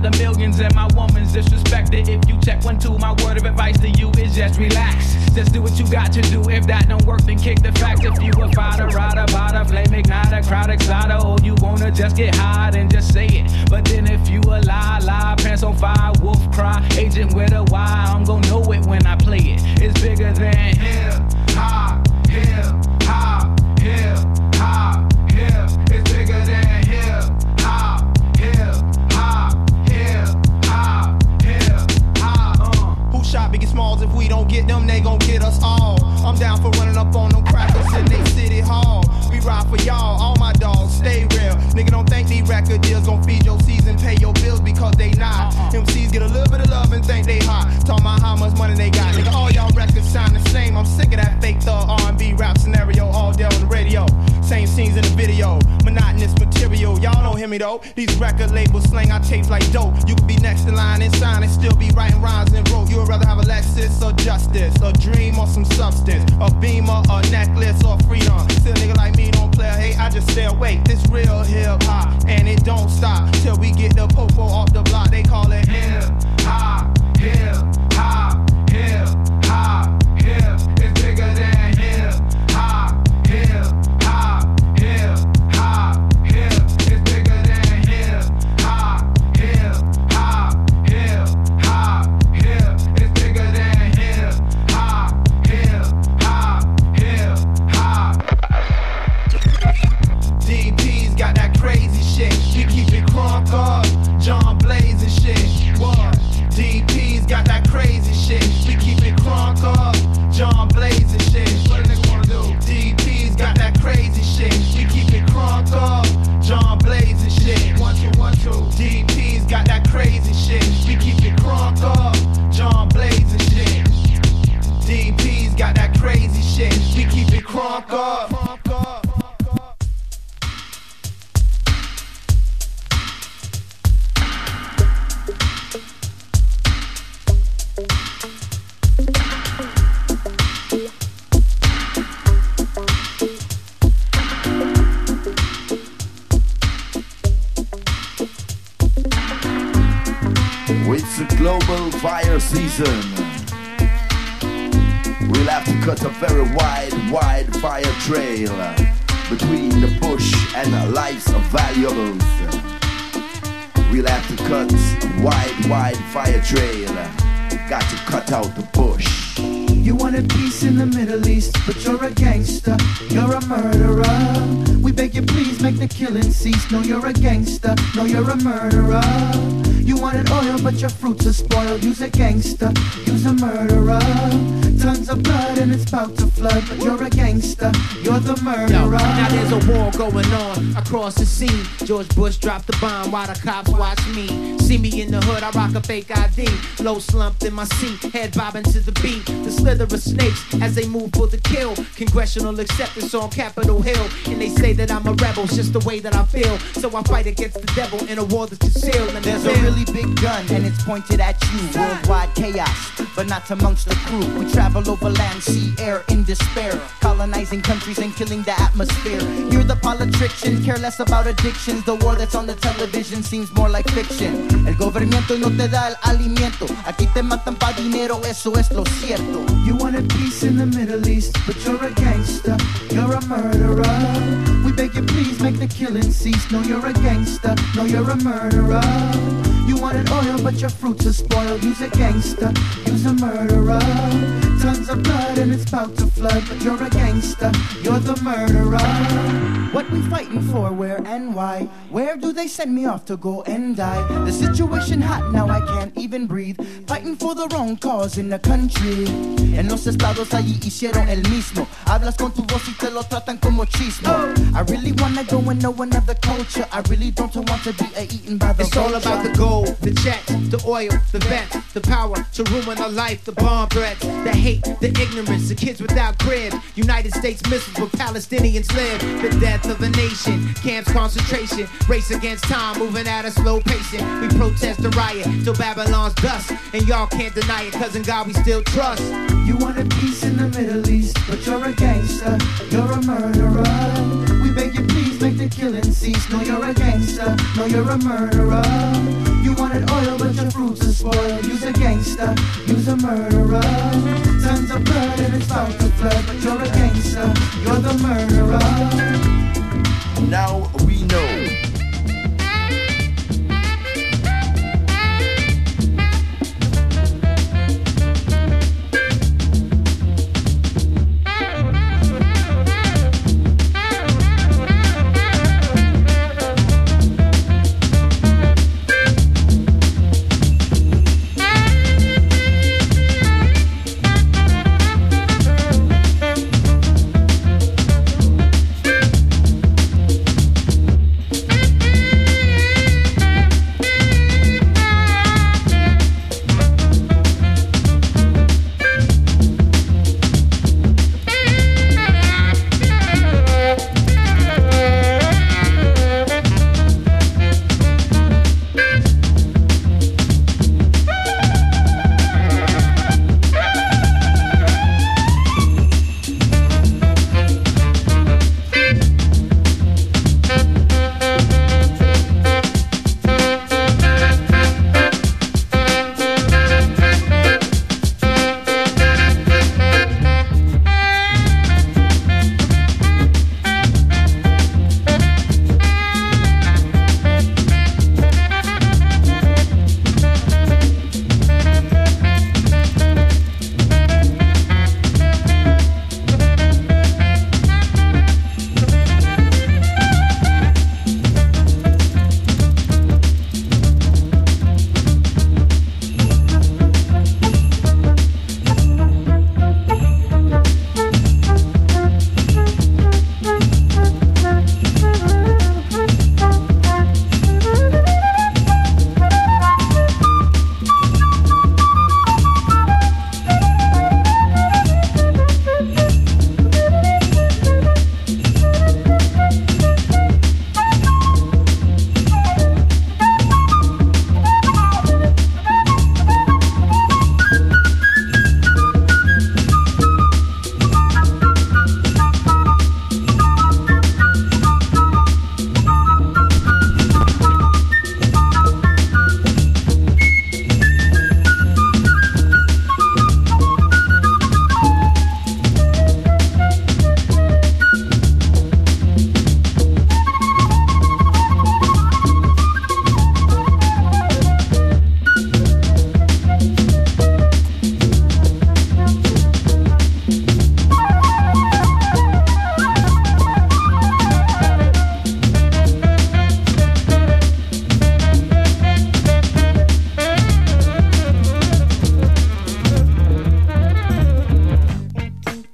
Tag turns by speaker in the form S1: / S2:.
S1: the millions and my woman's disrespected. If you check 1, 2, my word of advice to you is just relax. Just do what you got to do. If that don't work, then kick the facts. If you a fighter, rider, bada, flame igniter, crowd exciter, or you wanna just get high, then just say it. But then if you a lie, pants on fire, wolf cry, agent with a Y, I'm gon' know it when I play it. It's bigger than hip hop, hip hop, hip hop, hip. It's bigger than hip hop, hip hop, hip hop, hip hop.
S2: Who shot Biggie Smalls? If we don't get them, they gon' get us all. I'm down for running up on them crackers in they city hall. We ride for y'all, all my dogs, stay real. Nigga, don't think these record deals gon' feed your season, pay your bills because they not. MCs get a little bit of love and think they hot. Talking about how much money they got. Nigga, all y'all records sound the same. I'm sick of that fake thug R&B rap scenario all day on the radio. Same scenes in the video, monotonous material. Y'all don't hear me though. These record labels slang our tapes like dope. You could be next in line and sign and still be writing rhymes and rope. You would rather have a Lexus or justice, a dream or some substance, a beamer, a necklace or freedom. Still a nigga like me don't play a hate, I just stay awake. This real hip hop and it don't stop till we get the popo off the block. They call it hip hop, hip hop, hip hop, hip. It's bigger than hip hop, hip hop, hip hop, hip. It's bigger than hip hop, hip hop, hip hop, hip. It's bigger than hip hop, hip hop, hip hop. DP's got that crazy shit. We keep it crunk up, John Blaze and shit. What? DP's got that crazy shit. We keep it crunk up, John Blaze and shit. What do they wanna do? DP's got that crazy shit. We keep it crunk up, John Blaze and shit. 1, 2, 1, 2. DP's got that crazy shit. We keep it crunk up, John Blaze and shit. DP's got that crazy shit. We keep it crunk up.
S3: It's a global fire season. We'll have to cut a very wide fire trail between the bush and life's valuables. We'll have to cut a wide fire trail. Got to cut out the bush.
S4: You wanted peace in the Middle East, but you're a gangster, you're a murderer. We beg you please make the killing cease. No, you're a gangster, no, you're a murderer. You wanted oil, but your fruits are spoiled. You's a gangster, you's a murderer. Tons of blood and it's about to flood, but you're a gangster, you're the murderer.
S5: Yo, now there's a war going on across the sea. George Bush dropped the bomb while the cops watch me. See me in the hood, I rock a fake ID. Low slumped in my seat, head bobbing to the beat. The slither of snakes as they move for the kill. Congressional acceptance on Capitol Hill. And they say that I'm a rebel, it's just the way that I feel. So I fight against the devil in a war that's concealed. And
S6: there's a really big gun and it's pointed at you. Worldwide chaos, but not amongst the crew. We travel over land, sea, air in despair. Colonizing countries and killing the atmosphere. You're the politician, care less about addictions. The war that's on the television seems more like fiction. El gobierno no te da el alimento. Aquí te matan pa' dinero, eso es lo cierto.
S4: You wanted peace in the Middle East, but you're a gangster, you're a murderer. We beg you please make the killing cease. No, you're a gangster, no, you're a murderer. You wanted oil, but your fruits are spoiled. You's a gangster, you's a murderer. Tons of blood and it's about to flood, but you're a gangster, you're the murderer.
S6: What we fighting for, where and why? Where do they send me off to go and die? The situation hot now, I can't even breathe. Fighting for the wrong cause in the country. En los estados allí hicieron el mismo. Hablas con tu voz y te lo tratan como chismo. I really wanna go and know another culture. I really don't want to be eaten by the
S5: It's all about the gold, the checks, the oil, the vets, the power to ruin our life, the bomb threats, the hate, the ignorance, the kids without cribs. United States missiles where Palestinians live. The death of a nation, camps, concentration, race against time, moving at a slow pacing. We protest and riot till Babylon's dust, and y'all can't deny it, cause in God we still trust.
S4: You wanted peace in the Middle East, but you're a gangster, you're a murderer. We beg you please make the killing cease. No, you're a gangster, no, you're a murderer. You wanted oil, but your fruits are spoiled. You's a gangster, you's a murderer. Tons of blood and it's about to flood, but you're a gangster, you're the murderer.
S3: Now we know